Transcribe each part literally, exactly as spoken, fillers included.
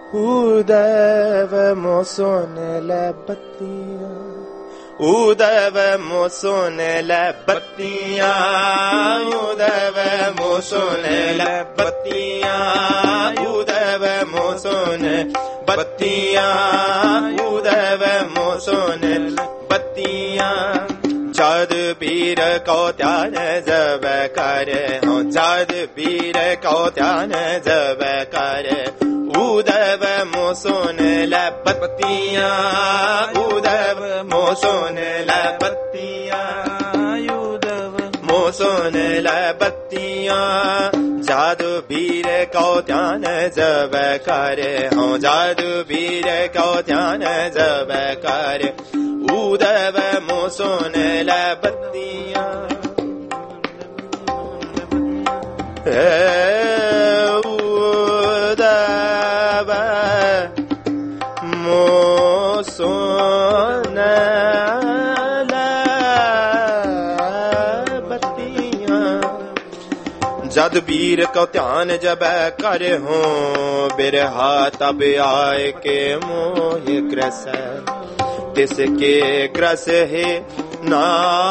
उदव मोसोनल बत्तियां, उदव मोसोनल बत्तियां, उदव मोसोनल बत्तियां, उदव मोसोनल बत्तियां, उदव मोसोनल बत्तियां। जाद बीर को त्यान जब करे हो, जाद बीर को त्यान जब करे उदव मोसोनल बत्तियां, उदव मोसोनल बत्तियां, उदव मोसोनल बत्तियां। जादू बीर को ध्यान जब करे हो, जादू बीर को ध्यान जब करे उदव मोसोनल बत्तियां। उदव मोसोनल बत्तियां। जद बीर को ध्यान जब करे हो, बिरहा तब आए के मोह ग्रस, तिसके ग्रस है ना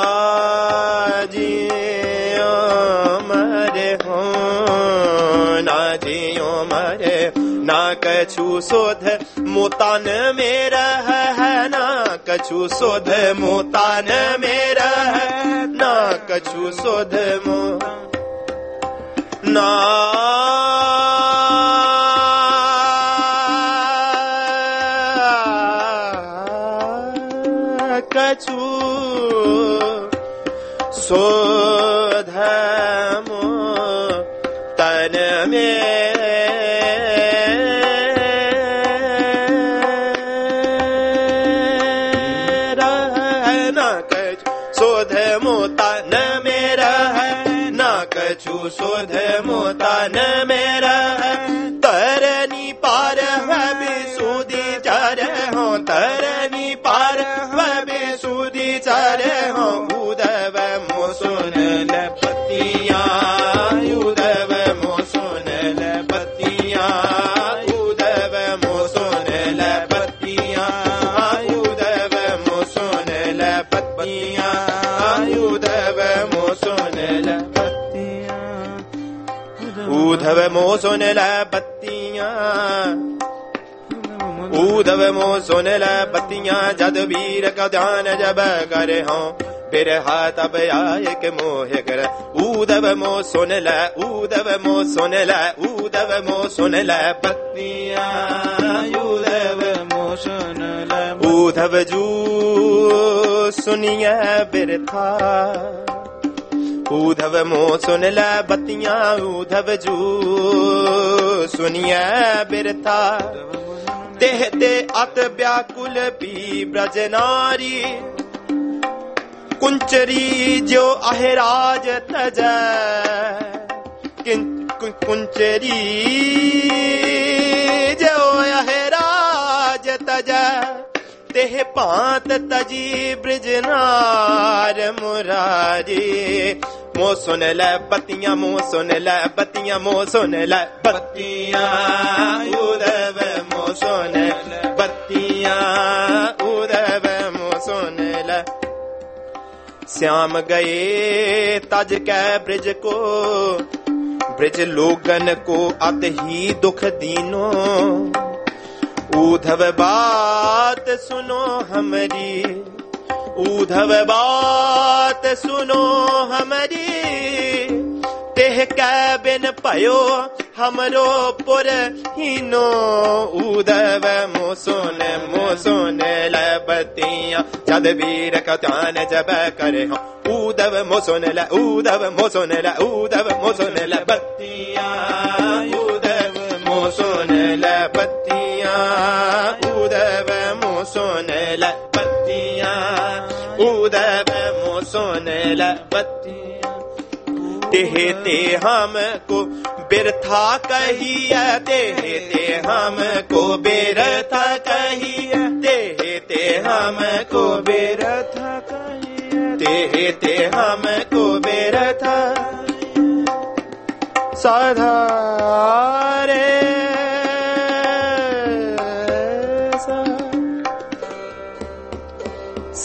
जियो मरे हो, ना जियो मरे ना कछु शोध मोतान मेरा है, ना कछु शोध मोतान मेरा है, ना कछु शोध मो ना कछु शोध मो तन मेरा है, ना कछु शोध मो तन मेरा है, ना कछु शोध मो तन मेरा है। तरनी पार है बेसुधी चर हो, तरनी पार है बेसुधी चर हो उदव मोसोनल बत्तियां, उदव मोसोनल बत्तियां, उदव मोसोनल बत्तियां, उदव मोसोनल बत्तियां, उदव मोसोनल बत्तियां, उधव मोसोनल बत्तियां, उदव मोसोनल बत्तियां। जद वीर का ध्यान जब करे हो, बिरहा तब आए के मोह कर उदव मोसोनल, उदव मोसोनल, उदव मोसोनल बत्तियां, उदव मोसोनल। उधव जू सुनिए बिरथा, उधव मोसोनल बत्तियां, उधव जू सुनिए बिरथा। देह दे अत व्याकुल भी ब्रज नारी, कुंचरी जो अहिराज तज, कुंचरी जो अहिराज तज। तेह पांत तजी ब्रजनार मुरारी। मोसोनल बत्तियां, मोसोनल बत्तियां, मोसोनल बत्तियां, उदव मोसोनल बत्तियां, उदव मोसोनल। श्याम गए तज कै ब्रज को, ब्रज लोगन को अत ही दुख दीनो। उधव बात सुनो हमरी, उधव बात सुनो हमरी। तेह कै बिन भयो हमरो पुर हीनो। उधव मोसोन मोसोनल बत्तियां, जद वीर का ध्यान जब करे हो। उधव मोसोनल, उधव मोसोनल, उधव मोसोनल बत्तियां, उधव मोसोनल बत्तियां, उधव मोसोनल बत्तियां, उधव मोसोनल बत्तियां। तेह ते हमको बिरथा कहिए, तेह ते हमको बिरथा कहिए, तेह ते हमको बिरथा कहिए, तेह ते हमको बिरथा साधारे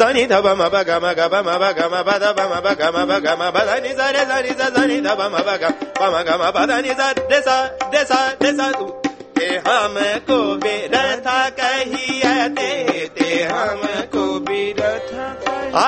sani da ba ma ba ga ma ga ba ma ba ga ma ba da ba ma ba ga ma ba ga ma ba da ni sa re sa ni sa sa ni da ba ma ba ga ba ma ga ma ba da ni sa de sa de sa de sa ते हमको बिरथा कहिए ते ते हमको बिरथा आ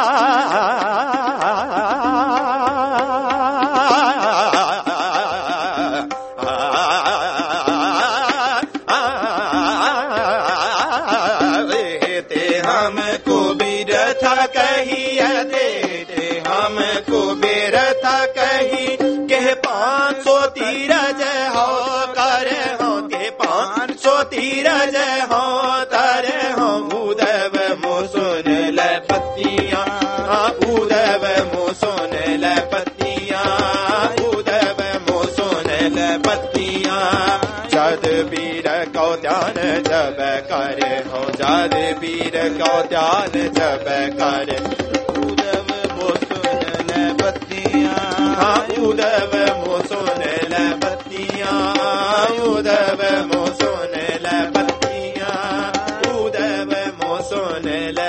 हमको बिरथा कहिए ते ते हमको बिरथा कही के पाँच सौ तीरज हो करे हो के पाँच सौ तीरज हो करे हो उदव मो सुन ले पत्तियां उदव मो सुन ले पत्तियां उदव मो सुन ले पत्तियां जद वीर को ध्यान जब करे हो जद वीर को ध्यान जब करे उदव मो सुन ले पत्तियां उदव मो सुन ले पत्तियां उदव मो सुन ले पत्तियां उदव मो सुन ले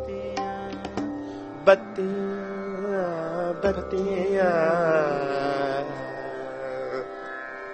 पत्तियां बत्तियां बत्तियां